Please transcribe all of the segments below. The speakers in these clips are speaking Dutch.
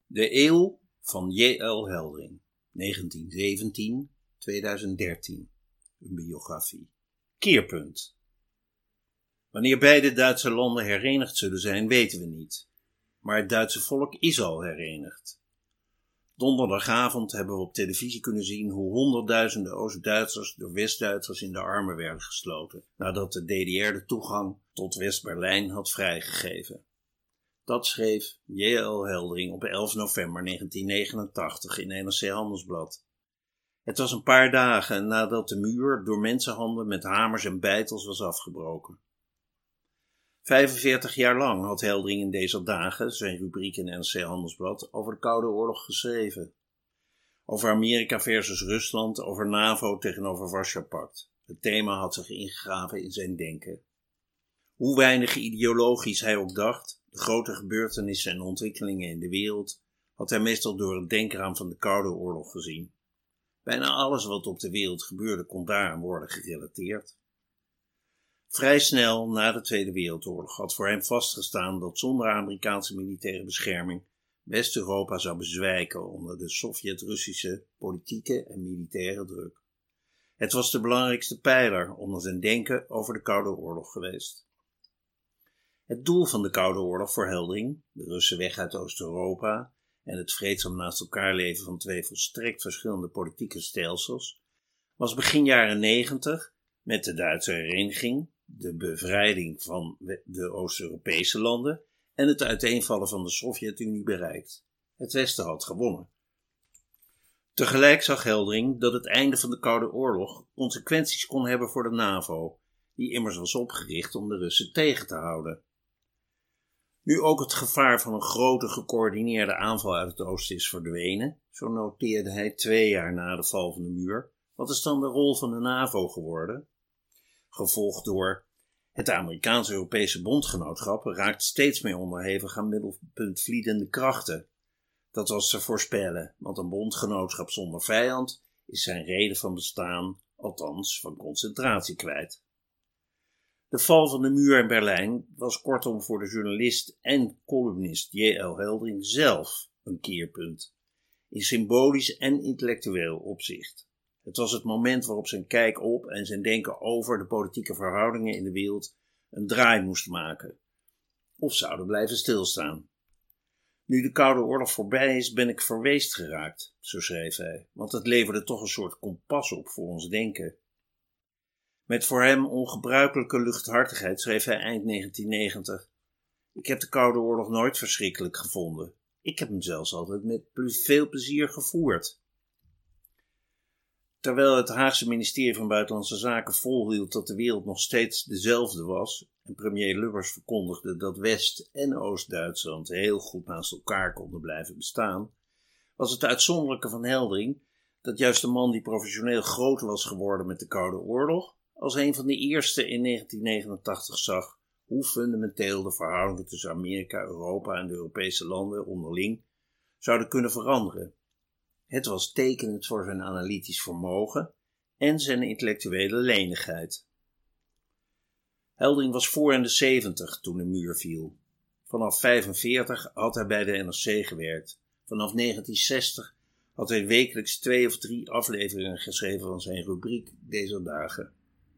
De eeuw van J.L. Heldring, 1917-2013, een biografie. Keerpunt. Wanneer beide Duitse landen herenigd zullen zijn, weten we niet. Maar het Duitse volk is al herenigd. Donderdagavond hebben we op televisie kunnen zien hoe honderdduizenden Oost-Duitsers door West-Duitsers in de armen werden gesloten, nadat de DDR de toegang tot West-Berlijn had vrijgegeven. Dat schreef J.L. Heldring op 11 november 1989 in NRC Handelsblad. Het was een paar dagen nadat de muur door mensenhanden met hamers en beitels was afgebroken. 45 jaar lang had Heldring in deze dagen, zijn rubriek in NRC Handelsblad, over de Koude Oorlog geschreven. Over Amerika versus Rusland, over NAVO tegenover Warschau-pact. Het thema had zich ingegraven in zijn denken. Hoe weinig ideologisch hij ook dacht, de grote gebeurtenissen en ontwikkelingen in de wereld, had hij meestal door het denkraam van de Koude Oorlog gezien. Bijna alles wat op de wereld gebeurde kon daaraan worden gerelateerd. Vrij snel na de Tweede Wereldoorlog had voor hem vastgestaan dat zonder Amerikaanse militaire bescherming West-Europa zou bezwijken onder de Sovjet-Russische politieke en militaire druk. Het was de belangrijkste pijler onder zijn denken over de Koude Oorlog geweest. Het doel van de Koude Oorlog voor Heldring, de Russen weg uit Oost-Europa en het vreedzaam naast elkaar leven van twee volstrekt verschillende politieke stelsels, was begin jaren 90 met de Duitse hereniging, de bevrijding van de Oost-Europese landen en het uiteenvallen van de Sovjet-Unie bereikt. Het Westen had gewonnen. Tegelijk zag Heldring dat het einde van de Koude Oorlog consequenties kon hebben voor de NAVO, die immers was opgericht om de Russen tegen te houden. Nu ook het gevaar van een grote gecoördineerde aanval uit het oosten is verdwenen, zo noteerde hij 2 jaar na de val van de muur. Wat is dan de rol van de NAVO geworden? Gevolgd door het Amerikaans-Europese bondgenootschap raakt steeds meer onderhevig aan middelpuntvliedende krachten. Dat was te voorspellen, want een bondgenootschap zonder vijand is zijn reden van bestaan, althans van concentratie kwijt. De val van de muur in Berlijn was kortom voor de journalist en columnist J.L. Heldring zelf een keerpunt, in symbolisch en intellectueel opzicht. Het was het moment waarop zijn kijk op en zijn denken over de politieke verhoudingen in de wereld een draai moest maken, of zouden blijven stilstaan. Nu de Koude Oorlog voorbij is, ben ik verweest geraakt, zo schreef hij, want het leverde toch een soort kompas op voor ons denken. Met voor hem ongebruikelijke luchthartigheid schreef hij eind 1990: Ik heb de Koude Oorlog nooit verschrikkelijk gevonden. Ik heb hem zelfs altijd met veel plezier gevoerd. Terwijl het Haagse ministerie van Buitenlandse Zaken volhield dat de wereld nog steeds dezelfde was en premier Lubbers verkondigde dat West- en Oost-Duitsland heel goed naast elkaar konden blijven bestaan, was het uitzonderlijke van Heldring dat juist de man die professioneel groot was geworden met de Koude Oorlog, als een van de eerste in 1989 zag hoe fundamenteel de verhoudingen tussen Amerika, Europa en de Europese landen onderling zouden kunnen veranderen. Het was tekenend voor zijn analytisch vermogen en zijn intellectuele lenigheid. Heldring was voor in de 70 toen de muur viel. Vanaf 1945 had hij bij de NRC gewerkt. Vanaf 1960 had hij wekelijks 2 of 3 afleveringen geschreven van zijn rubriek Deze Dagen.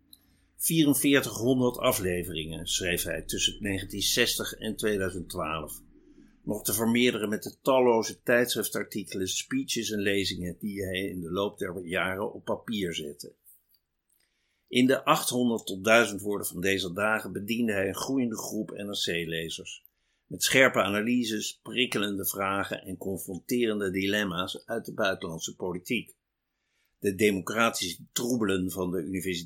4400 afleveringen schreef hij tussen 1960 en 2012. Nog te vermeerderen met de talloze tijdschriftartikelen, speeches en lezingen die hij in de loop der jaren op papier zette. In de 800 tot 1000 woorden van deze dagen bediende hij een groeiende groep NRC-lezers, met scherpe analyses, prikkelende vragen en confronterende dilemma's uit de buitenlandse politiek. De democratische troebelen van de universiteit